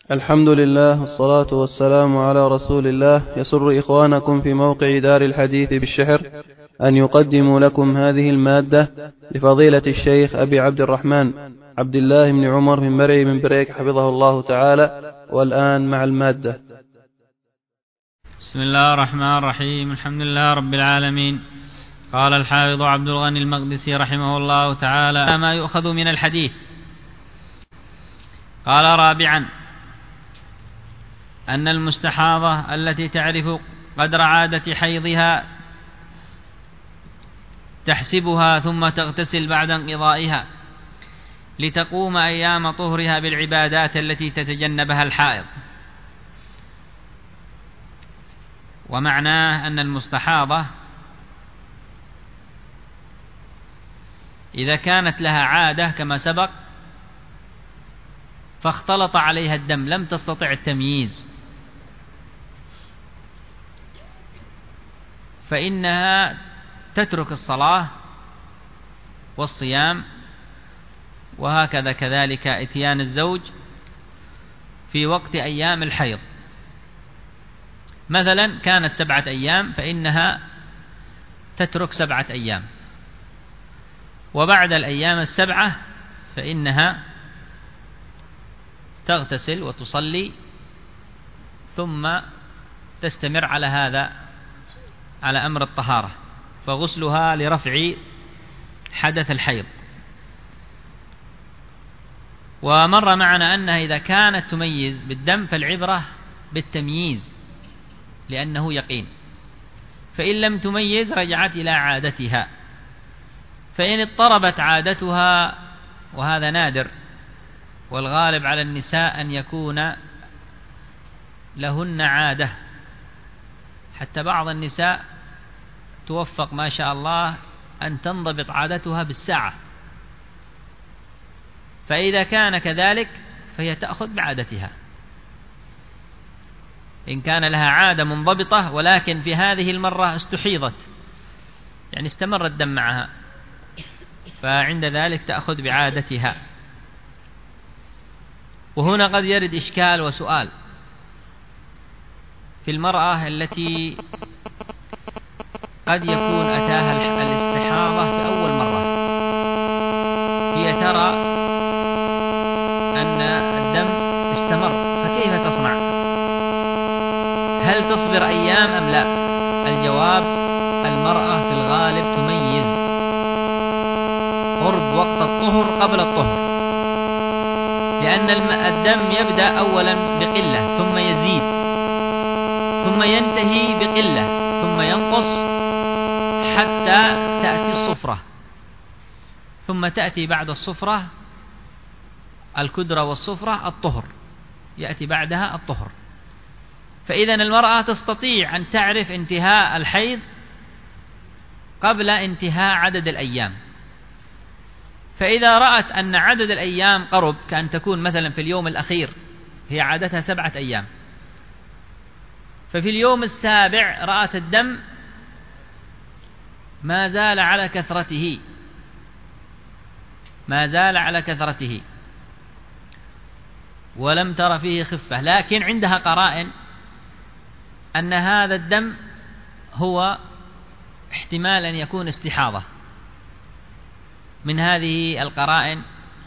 الحمد لله والصلاة والسلام على رسول الله. يسر إخوانكم في موقع دار الحديث بالشحر أن يقدموا لكم هذه المادة لفضيلة الشيخ أبي عبد الرحمن عبد الله بن عمر بن مرعي بن بريك حفظه الله تعالى. والآن مع المادة. بسم الله الرحمن الرحيم. الحمد لله رب العالمين. قال الحافظ عبد الغني المقدسي رحمه الله تعالى: ما يؤخذ من الحديث. قال: رابعا، أن المستحاضة التي تعرف قدر عادة حيضها تحسبها ثم تغتسل بعد انقضائها لتقوم أيام طهرها بالعبادات التي تتجنبها الحائض. ومعناه أن المستحاضة إذا كانت لها عادة كما سبق فاختلط عليها الدم لم تستطع التمييز، فإنها تترك الصلاة والصيام، وهكذا كذلك إتيان الزوج في وقت أيام الحيض. مثلا كانت 7 أيام فإنها تترك 7 أيام، وبعد الأيام 7 فإنها تغتسل وتصلي ثم تستمر على هذا، على أمر الطهارة، فغسلها لرفع حدث الحيض. ومر معنا أنها إذا كانت تميز بالدم فالعبرة بالتمييز لأنه يقين، فإن لم تميز رجعت إلى عادتها. فإن اضطربت عادتها، وهذا نادر، والغالب على النساء أن يكون لهن عادة، حتى بعض النساء توفق ما شاء الله أن تنضبط عادتها بالساعة، فإذا كان كذلك فهي تأخذ بعادتها. إن كان لها عادة منضبطة ولكن في هذه المرة استحيضت، يعني استمر الدم معها، فعند ذلك تأخذ بعادتها. وهنا قد يرد إشكال وسؤال في المرأة التي قد يكون أتاها الاستحاضة في أول مرة، هي ترى أن الدم استمر، فكيف تصنع؟ هل تصبر أيام أم لا؟ الجواب: المرأة في الغالب تميز قرب وقت الطهر قبل الطهر، لأن الدم يبدأ أولا بقلة ثم يزيد ثم ينتهي بقلة ثم ينقص حتى تأتي الصفرة، ثم تأتي بعد الصفرة الكدرة والصفرة الطهر، يأتي بعدها الطهر. فإذا المرأة تستطيع أن تعرف انتهاء الحيض قبل انتهاء عدد الأيام. فإذا رأت أن عدد الأيام قرب، كأن تكون مثلا في اليوم الأخير، هي عادتها 7 أيام، ففي اليوم 7 رأت الدم ما زال على كثرته، ما زال على كثرته ولم تر فيه خفة، لكن عندها قرائن أن هذا الدم هو احتمال أن يكون استحاضة. من هذه القرائن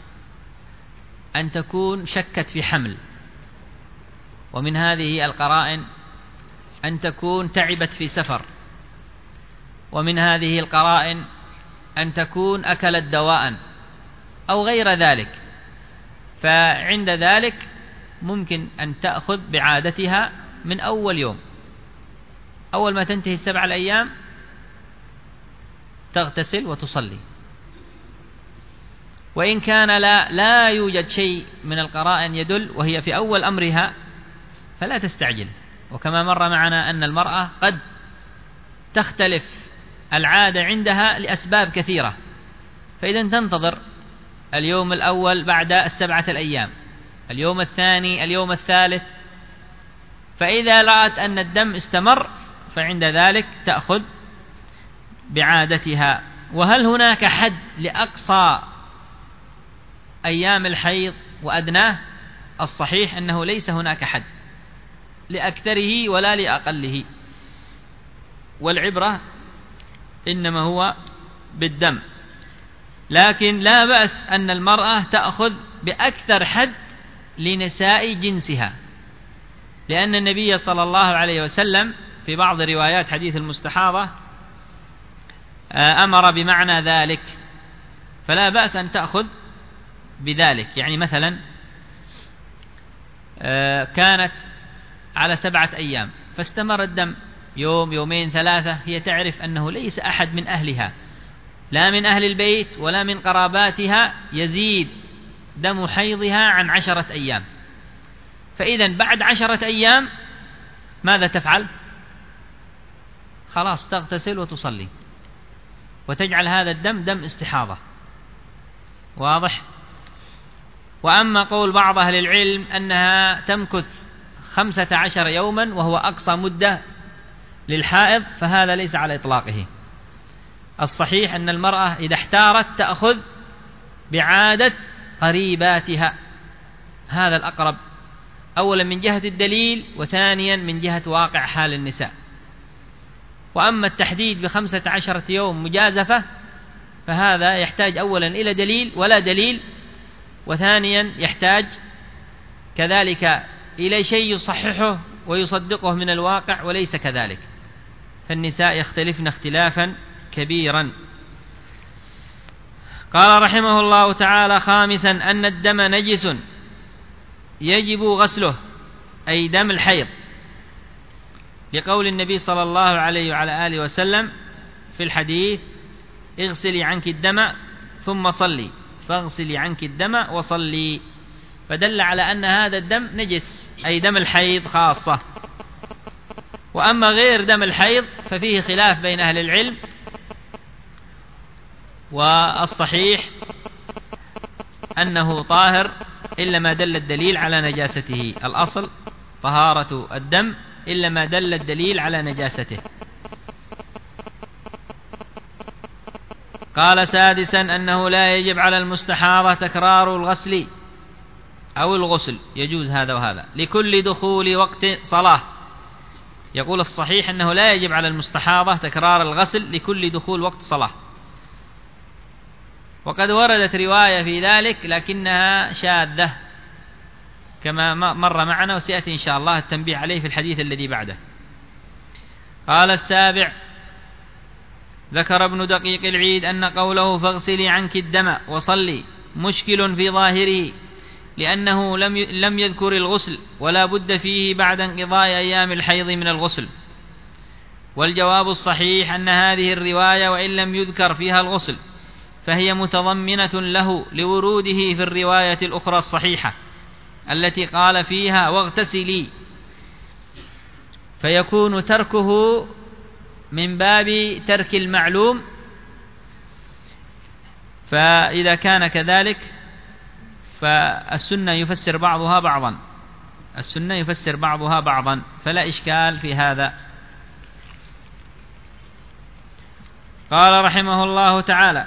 أن تكون شكت في حمل، ومن هذه القرائن أن تكون تعبت في سفر، ومن هذه القرائن أن تكون أكلت دواء أو غير ذلك. فعند ذلك ممكن أن تأخذ بعادتها من أول يوم، أول ما تنتهي 7 الأيام تغتسل وتصلي. وإن كان لا يوجد شيء من القرائن يدل وهي في أول أمرها فلا تستعجل. وكما مر معنا أن المرأة قد تختلف العادة عندها لأسباب كثيرة، فإذا تنتظر اليوم الأول بعد 7 الأيام، اليوم الثاني، اليوم الثالث، فإذا رأت أن الدم استمر فعند ذلك تأخذ بعادتها. وهل هناك حد لأقصى أيام الحيض وأدناه؟ الصحيح أنه ليس هناك حد لأكثره ولا لأقله، والعبرة إنما هو بالدم. لكن لا بأس أن المرأة تأخذ بأكثر حد لنساء جنسها، لأن النبي صلى الله عليه وسلم في بعض روايات حديث المستحاضة أمر بمعنى ذلك، فلا بأس أن تأخذ بذلك. يعني مثلا كانت على 7 أيام فاستمر الدم يوم يومين 3، هي تعرف أنه ليس أحد من أهلها لا من أهل البيت ولا من قراباتها يزيد دم حيضها عن 10 أيام، فإذا بعد 10 أيام ماذا تفعل؟ خلاص تغتسل وتصلي وتجعل هذا الدم دم استحاضة. واضح؟ وأما قول بعض أهل العلم أنها تمكث 15 يوما وهو أقصى مدة للحائض فهذا ليس على إطلاقه. الصحيح أن المرأة إذا احتارت تأخذ بعادة قريباتها، هذا الأقرب، أولا من جهة الدليل وثانيا من جهة واقع حال النساء. وأما التحديد ب15 يوم مجازفة فهذا يحتاج أولا إلى دليل ولا دليل، وثانيا يحتاج كذلك إلى شيء يصححه ويصدقه من الواقع وليس كذلك، فالنساء يختلفن اختلافا كبيرا. قال رحمه الله تعالى: خامسا أن الدم نجس يجب غسله، أي دم الحيض، لقول النبي صلى الله عليه وعلى آله وسلم في الحديث: اغسلي عنك الدم ثم صلي، فاغسلي عنك الدم وصلي، فدل على أن هذا الدم نجس، أي دم الحيض خاصة. وأما غير دم الحيض ففيه خلاف بين أهل العلم، والصحيح أنه طاهر إلا ما دل الدليل على نجاسته، الأصل طهارة الدم إلا ما دل الدليل على نجاسته. قال: سادسا أنه لا يجب على المستحاضة تكرار الغسل أو الغسل، يجوز هذا وهذا، لكل دخول وقت صلاة. يقول الصحيح أنه لا يجب على المستحاضة تكرار الغسل لكل دخول وقت صلاة، وقد وردت رواية في ذلك لكنها شاذة كما مر معنا، وسيأتي إن شاء الله التنبيه عليه في الحديث الذي بعده. قال: السابع ذكر ابن دقيق العيد أن قوله فاغسلي عنك الدم وصلي مشكل في ظاهره، لأنه لم يذكر الغسل ولا بد فيه بعد انقضاء أيام الحيض من الغسل. والجواب الصحيح أن هذه الرواية وإن لم يذكر فيها الغسل فهي متضمنة له لوروده في الرواية الأخرى الصحيحة التي قال فيها واغتسلي، فيكون تركه من باب ترك المعلوم. فإذا كان كذلك فالسنة يفسر بعضها بعضا، السنة يفسر بعضها بعضا، فلا إشكال في هذا. قال رحمه الله تعالى: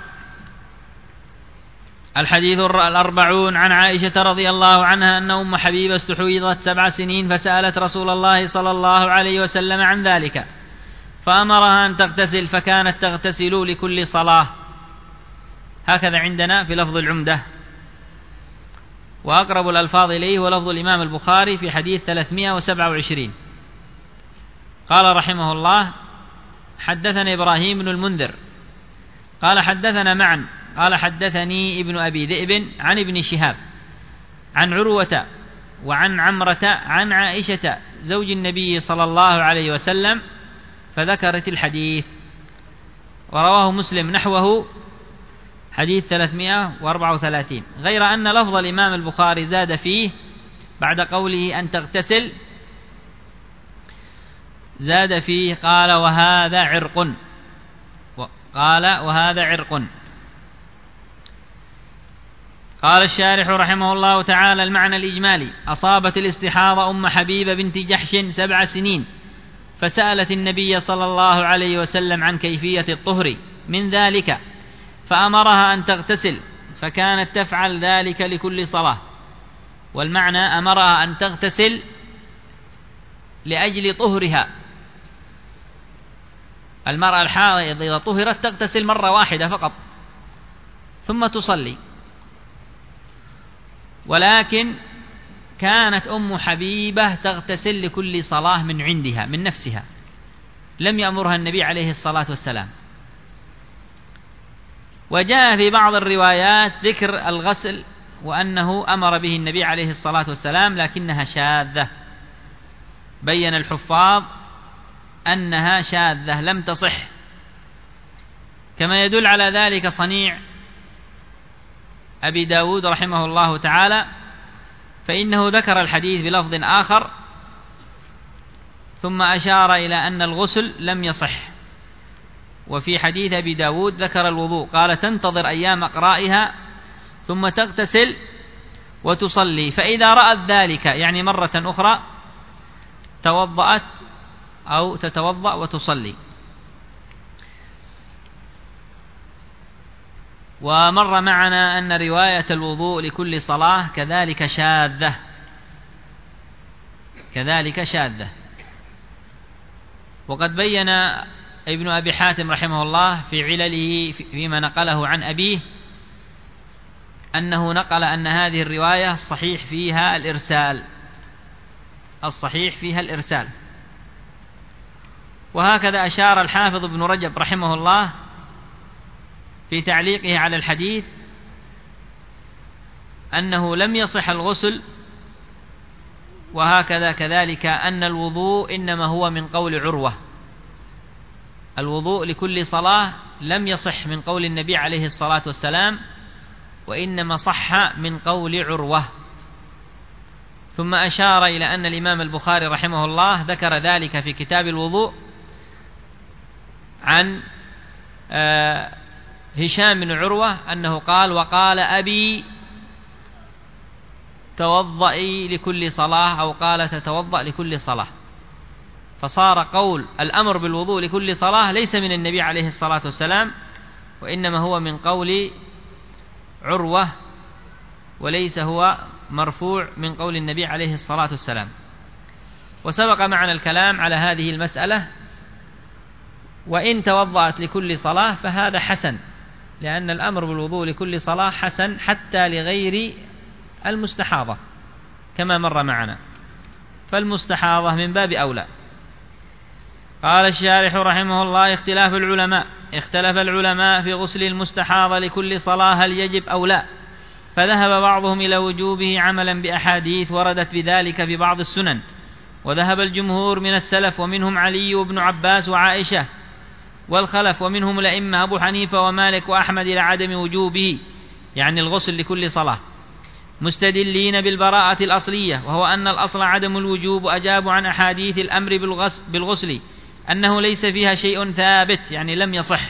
الحديث 40 عن عائشة رضي الله عنها أن أم حبيبة استحوذت 7 سنين فسألت رسول الله صلى الله عليه وسلم عن ذلك فأمرها أن تغتسل، فكانت تغتسل لكل صلاة. هكذا عندنا في لفظ العمدة، وأقرب الألفاظ إليه ولفظ الإمام البخاري في حديث 327. قال رحمه الله: حدثنا إبراهيم بن المنذر قال حدثنا معا قال حدثني ابن أبي ذئب عن ابن شهاب عن عروة وعن عمرة عن عائشة زوج النبي صلى الله عليه وسلم، فذكرت الحديث. ورواه مسلم نحوه حديث 334، غير أن لفظ الإمام البخاري زاد فيه بعد قوله أن تغتسل، زاد فيه قال وهذا عرق، قال الشارح رحمه الله تعالى: المعنى الإجمالي: أصابت الاستحاضة أم حبيبة بنت جحش 7 سنين فسألت النبي صلى الله عليه وسلم عن كيفية الطهر من ذلك فأمرها أن تغتسل، فكانت تفعل ذلك لكل صلاة. والمعنى أمرها أن تغتسل لأجل طهرها. المرأة الحائض إذا طهرت تغتسل مرة واحدة فقط ثم تصلي. ولكن كانت أم حبيبة تغتسل لكل صلاة من عندها من نفسها، لم يأمرها النبي عليه الصلاة والسلام. وجاء في بعض الروايات ذكر الغسل وأنه أمر به النبي عليه الصلاة والسلام، لكنها شاذة. بين الحفاظ أنها شاذة لم تصح، كما يدل على ذلك صنيع أبي داود رحمه الله تعالى، فإنه ذكر الحديث بلفظ آخر ثم أشار إلى أن الغسل لم يصح. وفي حديث أبي داود ذكر الوضوء، قال تنتظر أيام أقرائها ثم تغتسل وتصلي، فإذا رأت ذلك يعني مرة أخرى توضأت أو تتوضأ وتصلي. ومر معنا أن رواية الوضوء لكل صلاة كذلك شاذة. وقد بين ابن أبي حاتم رحمه الله في علله فيما نقله عن أبيه أنه نقل أن هذه الرواية الصحيح فيها الإرسال. وهكذا أشار الحافظ ابن رجب رحمه الله في تعليقه على الحديث أنه لم يصح الغسل، وهكذا كذلك أن الوضوء إنما هو من قول عروة. الوضوء لكل صلاة لم يصح من قول النبي عليه الصلاة والسلام، وإنما صح من قول عروة. ثم أشار إلى أن الإمام البخاري رحمه الله ذكر ذلك في كتاب الوضوء عن هشام بن عروة أنه قال وقال أبي توضئي لكل صلاة، أو قال تتوضأ لكل صلاة. فصار قول الأمر بالوضوء لكل صلاة ليس من النبي عليه الصلاة والسلام، وإنما هو من قول عروة، وليس هو مرفوع من قول النبي عليه الصلاة والسلام. وسبق معنا الكلام على هذه المسألة. وإن توضأت لكل صلاة فهذا حسن، لأن الأمر بالوضوء لكل صلاة حسن حتى لغير المستحاضة كما مر معنا، فالمستحاضة من باب أولى. قال الشارح رحمه الله اختلف العلماء في غسل المستحاضة لكل صلاة هل يجب أو لا، فذهب بعضهم إلى وجوبه عملا بأحاديث وردت بذلك في بعض السنن، وذهب الجمهور من السلف ومنهم علي وابن عباس وعائشة والخلف، ومنهم الأئمة أبو حنيفة ومالك وأحمد إلى عدم وجوبه يعني الغسل لكل صلاة، مستدلين بالبراءة الأصلية وهو أن الأصل عدم الوجوب، وأجابوا عن أحاديث الأمر بالغسل أنه ليس فيها شيء ثابت يعني لم يصح.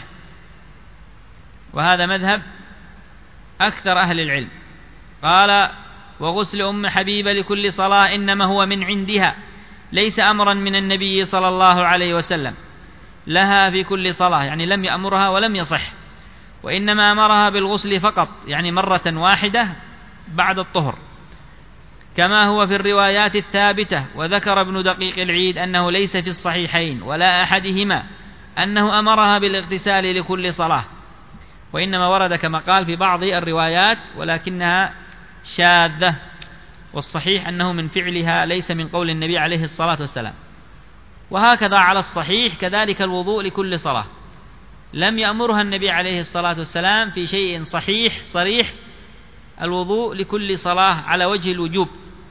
وهذا مذهب أكثر أهل العلم. قال وغسل أم حبيبة لكل صلاة إنما هو من عندها، ليس أمرا من النبي صلى الله عليه وسلم لها في كل صلاة، يعني لم يأمرها ولم يصح، وإنما أمرها بالغسل فقط يعني مرة واحدة بعد الطهر، كما هو في الروايات الثابتة. وذكر ابن دقيق العيد أنه ليس في الصحيحين ولا أحدهما أنه أمرها بالاغتسال لكل صلاة، وإنما ورد كما قال في بعض الروايات ولكنها شاذة، والصحيح أنه من فعلها ليس من قول النبي عليه الصلاة والسلام. وهكذا على الصحيح كذلك الوضوء لكل صلاة لم يأمرها النبي عليه الصلاة والسلام في شيء صحيح صريح، الوضوء لكل صلاة على وجه الوجوب.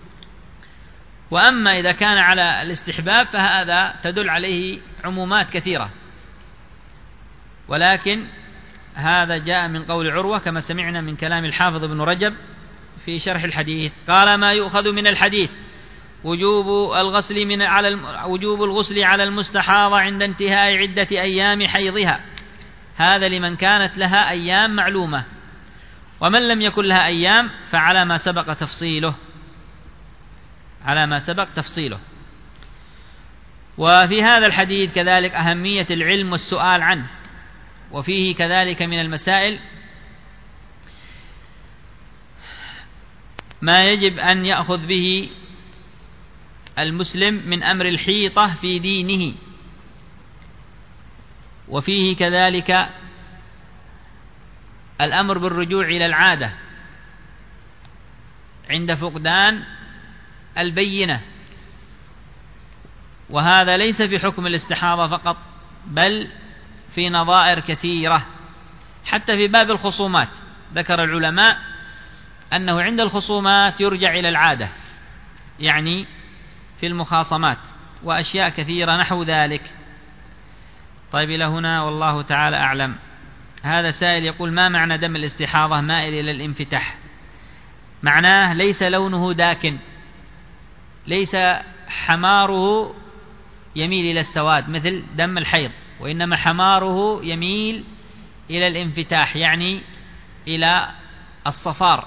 وأما إذا كان على الاستحباب فهذا تدل عليه عمومات كثيرة، ولكن هذا جاء من قول عروة كما سمعنا من كلام الحافظ ابن رجب في شرح الحديث. قال ما يؤخذ من الحديث وجوب الغسل على المستحاضة عند انتهاء عدة أيام حيضها، هذا لمن كانت لها أيام معلومة، ومن لم يكن لها أيام فعلى ما سبق تفصيله. وفي هذا الحديث كذلك أهمية العلم والسؤال عنه، وفيه كذلك من المسائل ما يجب أن يأخذ به المسلم من أمر الحيطة في دينه، وفيه كذلك الأمر بالرجوع إلى العادة عند فقدان البينة، وهذا ليس في حكم الاستحاضة فقط، بل في نظائر كثيرة. حتى في باب الخصومات ذكر العلماء أنه عند الخصومات يرجع إلى العادة، يعني في المخاصمات وأشياء كثيرة نحو ذلك. طيب إلى هنا والله تعالى أعلم. هذا سائل يقول: ما معنى دم الاستحاضة مائل إلى الانفتاح؟ معناه ليس لونه داكن، ليس حماره يميل إلى السواد مثل دم الحيض، وإنما حماره يميل إلى الانفتاح، يعني إلى الصفار.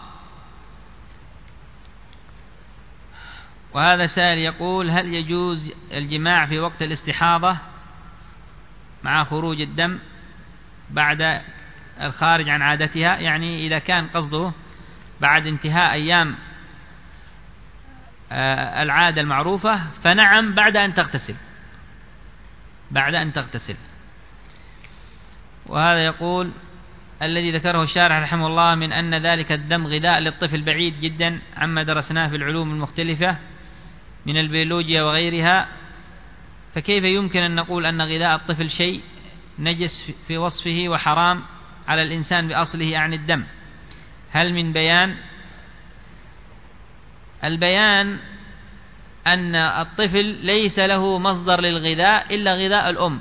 وهذا سائل يقول: هل يجوز الجماع في وقت الاستحاضة مع خروج الدم بعد الخارج عن عادتها؟ يعني إذا كان قصده بعد انتهاء أيام العادة المعروفة فنعم، بعد أن تغتسل. وهذا يقول: الذي ذكره الشارح رحمه الله من أن ذلك الدم غذاء للطفل بعيد جدا عما درسناه في العلوم المختلفة من البيولوجيا وغيرها، فكيف يمكن أن نقول أن غذاء الطفل شيء نجس في وصفه وحرام على الإنسان بأصله عن الدم؟ هل من بيان؟ البيان أن الطفل ليس له مصدر للغذاء إلا غذاء الأم،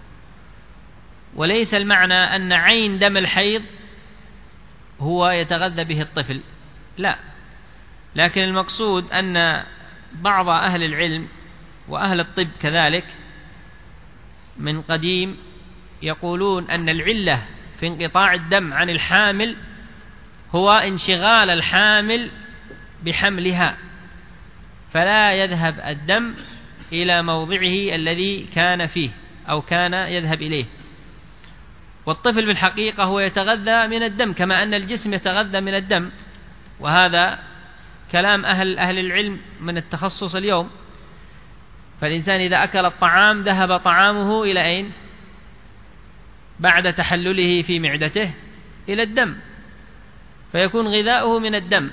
وليس المعنى أن عين دم الحيض هو يتغذى به الطفل، لا، لكن المقصود أن بعض أهل العلم وأهل الطب كذلك من قديم يقولون أن العلة في انقطاع الدم عن الحامل هو انشغال الحامل بحملها، فلا يذهب الدم إلى موضعه الذي كان فيه أو كان يذهب إليه. والطفل بالحقيقة هو يتغذى من الدم كما أن الجسم يتغذى من الدم، وهذا كلام أهل العلم من التخصص اليوم. فالإنسان إذا أكل الطعام ذهب طعامه إلى أين؟ بعد تحلله في معدته إلى الدم، فيكون غذاؤه من الدم.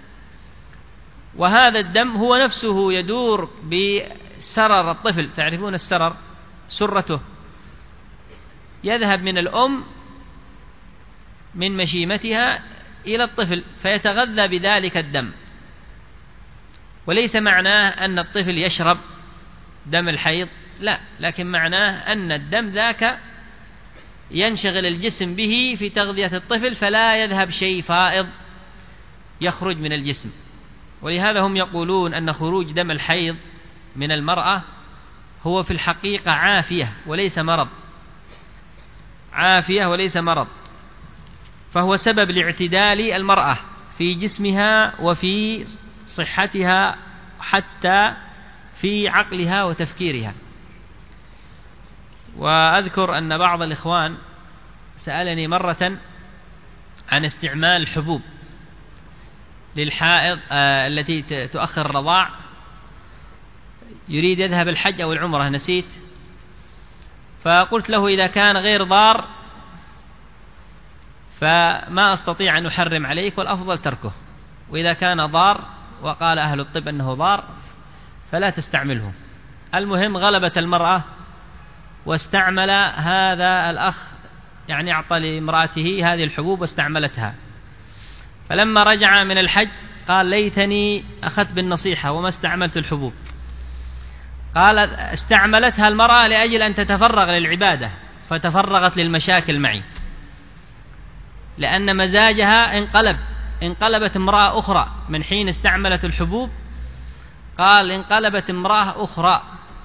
وهذا الدم هو نفسه يدور بسرر الطفل، تعرفون السرر، سرته، يذهب من الأم من مشيمتها إلى الطفل فيتغذى بذلك الدم. وليس معناه أن الطفل يشرب دم الحيض، لا، لكن معناه أن الدم ذاك ينشغل الجسم به في تغذية الطفل، فلا يذهب شيء فائض يخرج من الجسم. ولهذا هم يقولون أن خروج دم الحيض من المرأة هو في الحقيقة عافية وليس مرض، عافية وليس مرض، فهو سبب لاعتدال المرأة في جسمها وفي صحتها حتى في عقلها وتفكيرها. وأذكر أن بعض الإخوان سألني مرة عن استعمال الحبوب للحائض التي تؤخر الرضاع، يريد يذهب الحج أو العمرة، نسيت، فقلت له إذا كان غير ضار فما أستطيع أن أحرم عليك والأفضل تركه، وإذا كان ضار وقال أهل الطب أنه ضار فلا تستعمله. المهم غلبت المرأة واستعمل هذا الأخ، يعني أعطى لامرأته هذه الحبوب واستعملتها، فلما رجع من الحج قال ليتني أخذت بالنصيحة وما استعملت الحبوب. قال استعملتها المرأة لأجل أن تتفرغ للعبادة فتفرغت للمشاكل معي، لأن مزاجها انقلبت امرأة أخرى من حين استعملت الحبوب. قال انقلبت امرأة أخرى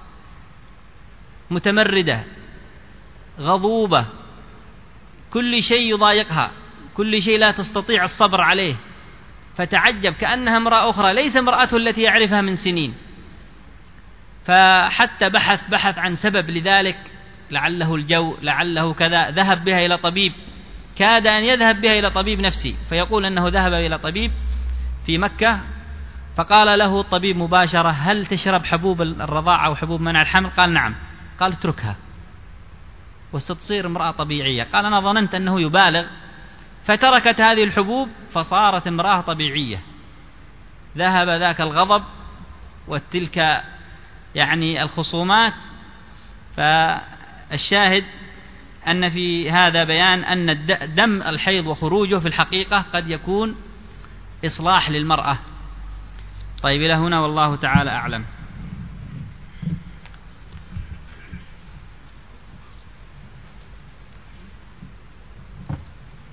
متمردة غضوبة، كل شيء يضايقها، كل شيء لا تستطيع الصبر عليه، فتعجب كأنها امرأة أخرى ليس امرأته التي يعرفها من سنين. فحتى بحث عن سبب لذلك، لعله الجو، لعله كذا، ذهب بها إلى طبيب، كاد أن يذهب بها إلى طبيب نفسي، فيقول أنه ذهب إلى طبيب في مكة، فقال له الطبيب مباشرة: هل تشرب حبوب الرضاعة أو حبوب منع الحمل؟ قال: نعم. قال: اتركها وستصير امرأة طبيعية. قال: أنا ظننت أنه يبالغ، فتركت هذه الحبوب فصارت امرأة طبيعية. ذهب ذاك الغضب وتلك يعني الخصومات. فالشاهد أن في هذا بيان أن دم الحيض وخروجه في الحقيقة قد يكون إصلاح للمرأة. طيب، إلى هنا والله تعالى أعلم.